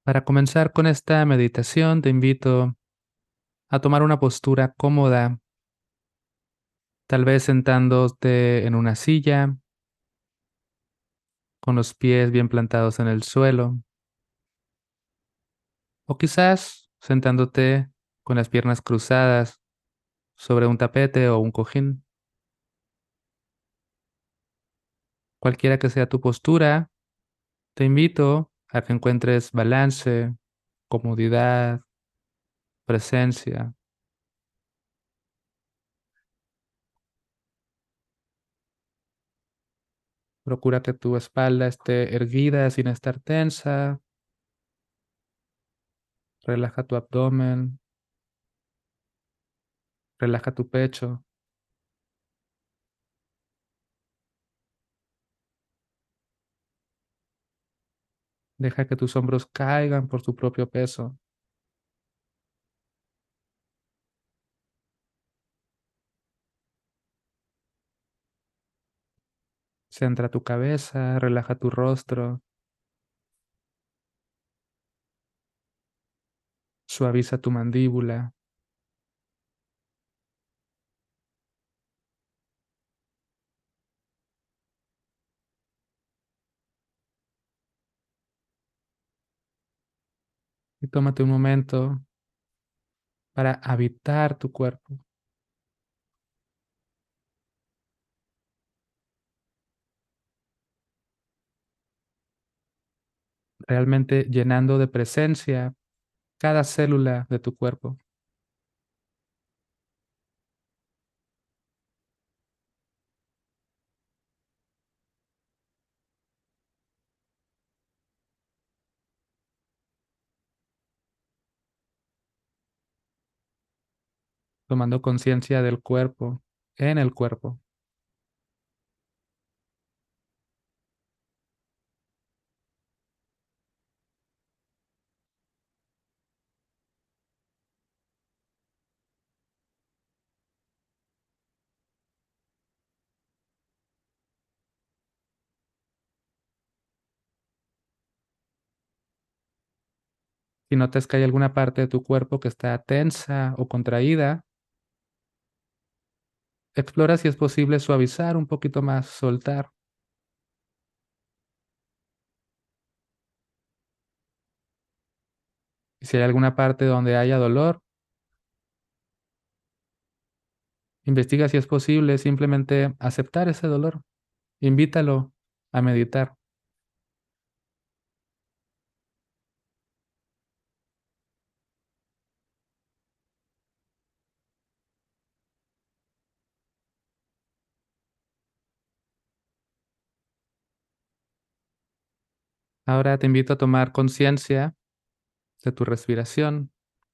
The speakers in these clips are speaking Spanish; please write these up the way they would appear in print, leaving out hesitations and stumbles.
Para comenzar con esta meditación, te invito a tomar una postura cómoda, tal vez sentándote en una silla, con los pies bien plantados en el suelo, o quizás sentándote con las piernas cruzadas sobre un tapete o un cojín. Cualquiera que sea tu postura, te invito a que encuentres balance, comodidad, presencia. Procura que tu espalda esté erguida sin estar tensa. Relaja tu abdomen, relaja tu pecho. Deja que tus hombros caigan por su propio peso. Centra tu cabeza, relaja tu rostro, suaviza tu mandíbula y tómate un momento para habitar tu cuerpo, realmente llenando de presencia cada célula de tu cuerpo. Tomando conciencia del cuerpo, en el cuerpo. Si notas que hay alguna parte de tu cuerpo que está tensa o contraída, explora si es posible suavizar un poquito más, soltar. Y si hay alguna parte donde haya dolor, investiga si es posible simplemente aceptar ese dolor. Invítalo a meditar. Ahora te invito a tomar conciencia de tu respiración.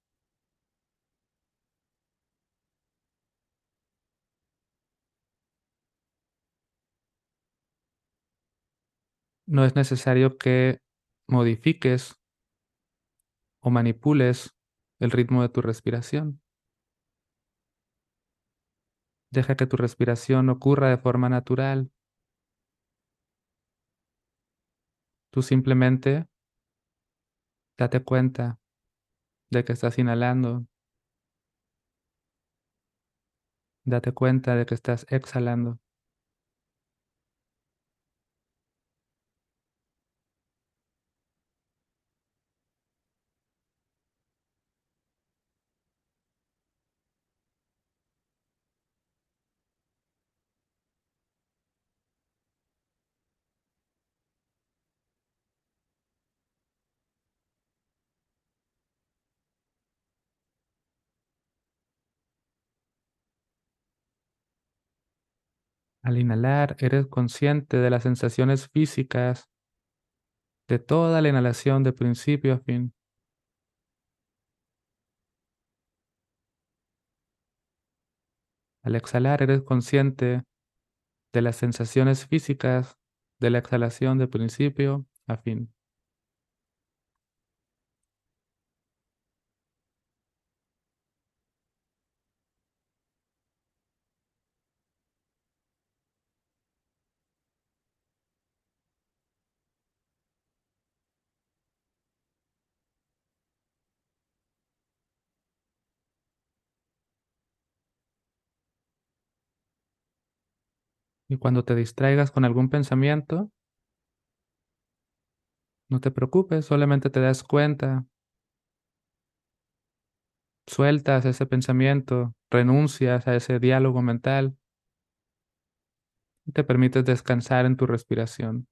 No es necesario que modifiques o manipules el ritmo de tu respiración. Deja que tu respiración ocurra de forma natural. Tú simplemente date cuenta de que estás inhalando. Date cuenta de que estás exhalando. Al inhalar, eres consciente de las sensaciones físicas de toda la inhalación de principio a fin. Al exhalar, eres consciente de las sensaciones físicas de la exhalación de principio a fin. Y cuando te distraigas con algún pensamiento, no te preocupes, solamente te das cuenta, sueltas ese pensamiento, renuncias a ese diálogo mental y te permites descansar en tu respiración.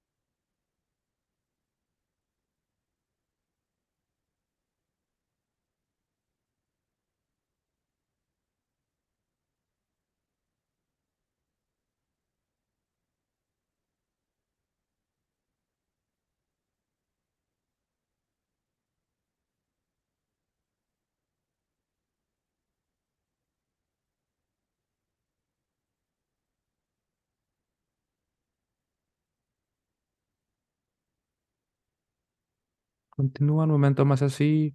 Continúa un momento más así,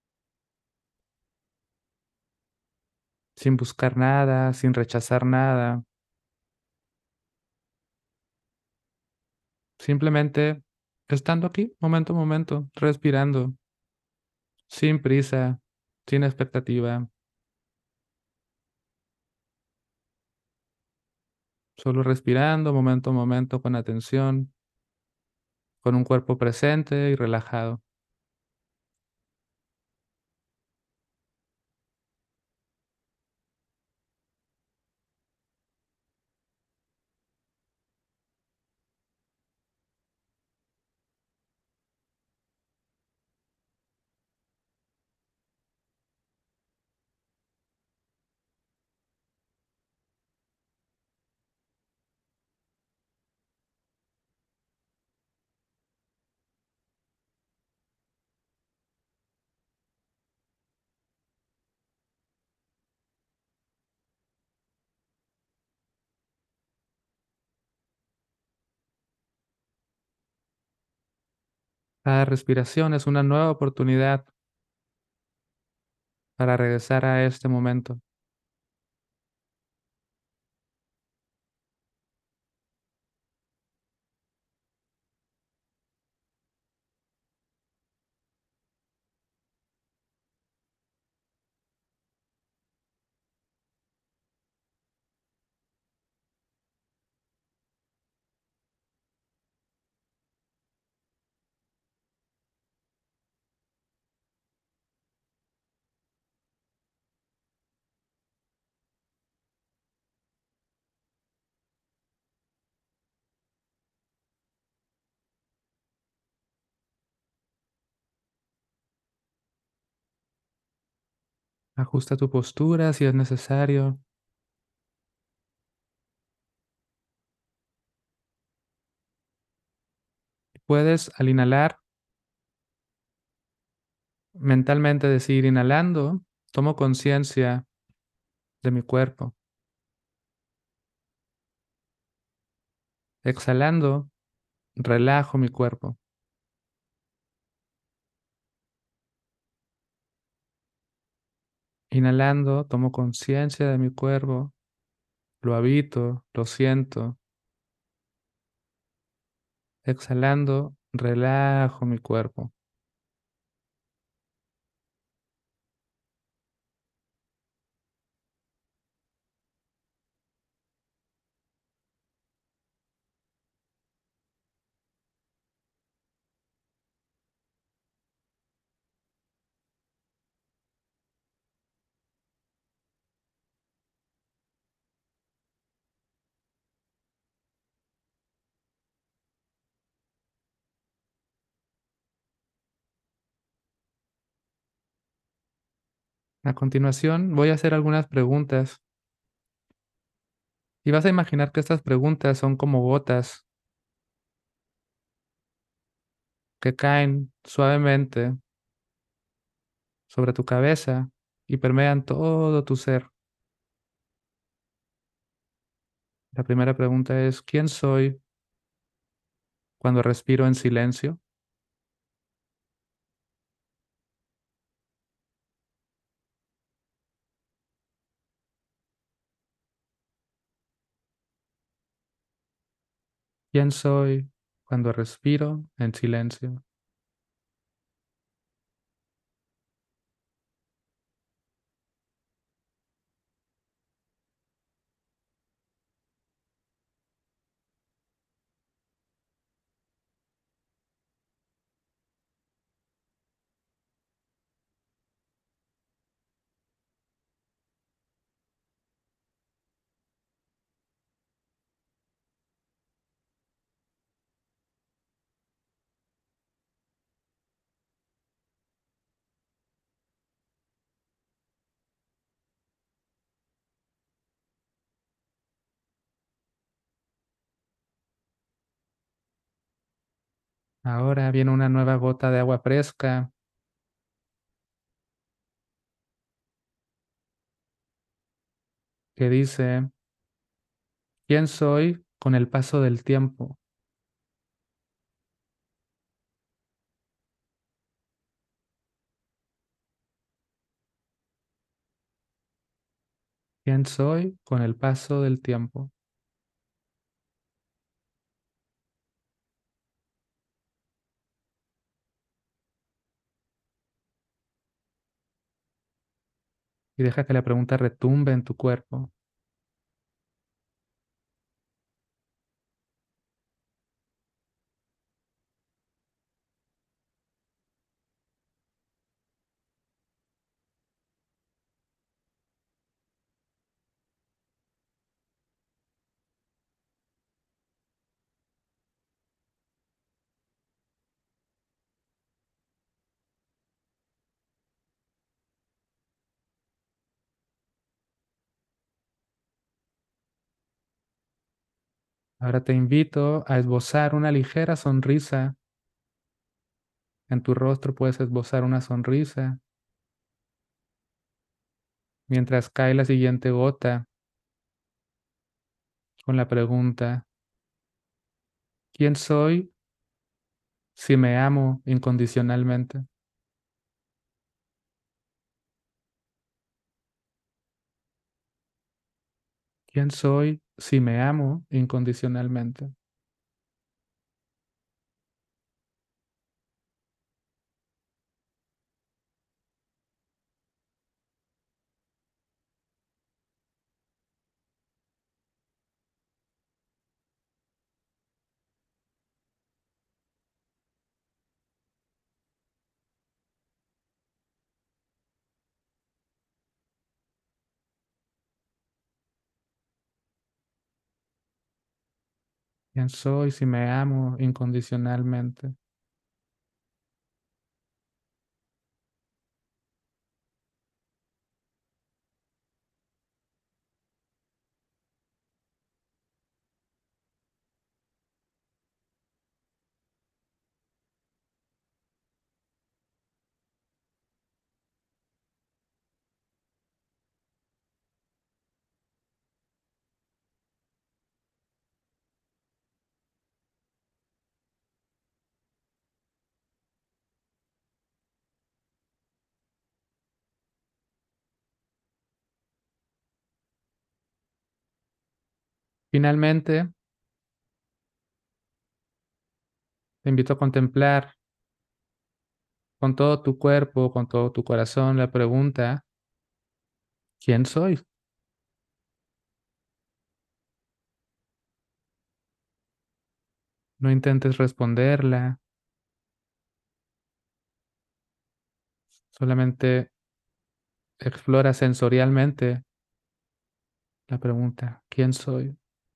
sin buscar nada, sin rechazar nada, simplemente estando aquí, momento a momento, respirando, sin prisa, sin expectativa, solo respirando momento a momento con atención, con un cuerpo presente y relajado. Cada respiración es una nueva oportunidad para regresar a este momento. Ajusta tu postura si es necesario. Puedes, al inhalar, mentalmente decir, inhalando, tomo conciencia de mi cuerpo. Exhalando, relajo mi cuerpo. Inhalando, tomo conciencia de mi cuerpo, lo habito, lo siento. Exhalando, relajo mi cuerpo. A continuación, voy a hacer algunas preguntas y vas a imaginar que estas preguntas son como gotas que caen suavemente sobre tu cabeza y permean todo tu ser. La primera pregunta es, ¿quién soy cuando respiro en silencio? ¿Quién soy cuando respiro en silencio? Ahora viene una nueva gota de agua fresca que dice, ¿quién soy con el paso del tiempo? ¿Quién soy con el paso del tiempo? Y deja que la pregunta retumbe en tu cuerpo. Ahora te invito a esbozar una ligera sonrisa. En tu rostro puedes esbozar una sonrisa mientras cae la siguiente gota con la pregunta, ¿quién soy si me amo incondicionalmente? ¿Quién soy si me amo incondicionalmente? ¿Quién soy si me amo incondicionalmente? Finalmente, te invito a contemplar con todo tu cuerpo, con todo tu corazón la pregunta, ¿quién soy? No intentes responderla, solamente explora sensorialmente la pregunta, ¿quién soy?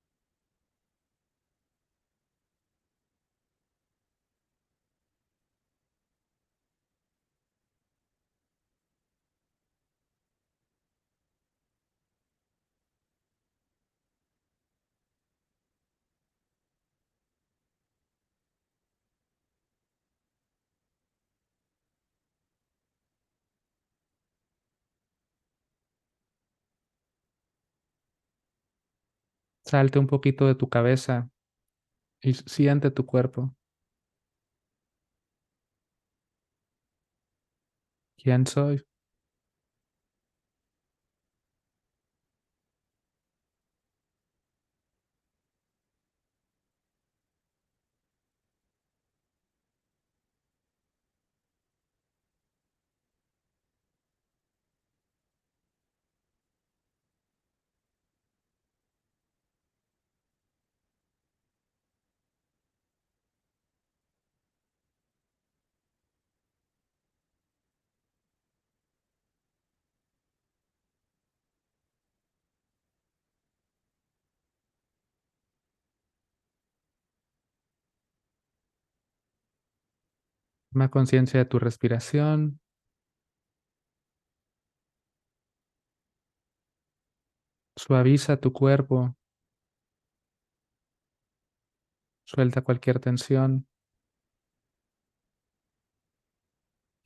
Salte un poquito de tu cabeza y siente tu cuerpo. ¿Quién soy? Toma conciencia de tu respiración, suaviza tu cuerpo, suelta cualquier tensión.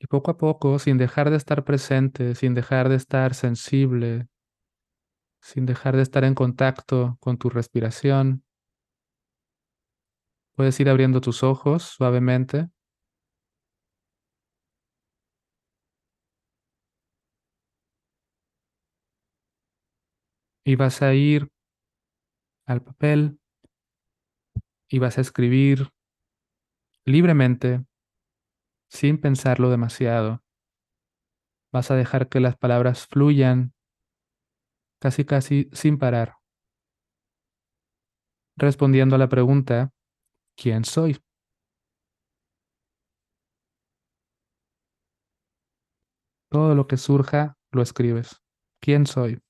Poco a poco, sin dejar de estar presente, sin dejar de estar sensible, sin dejar de estar en contacto con tu respiración, puedes ir abriendo tus ojos suavemente y vas a ir al papel y vas a escribir libremente, sin pensarlo demasiado. Vas a dejar que las palabras fluyan casi casi sin parar, respondiendo a la pregunta, ¿quién soy? Todo lo que surja, lo escribes. ¿Quién soy?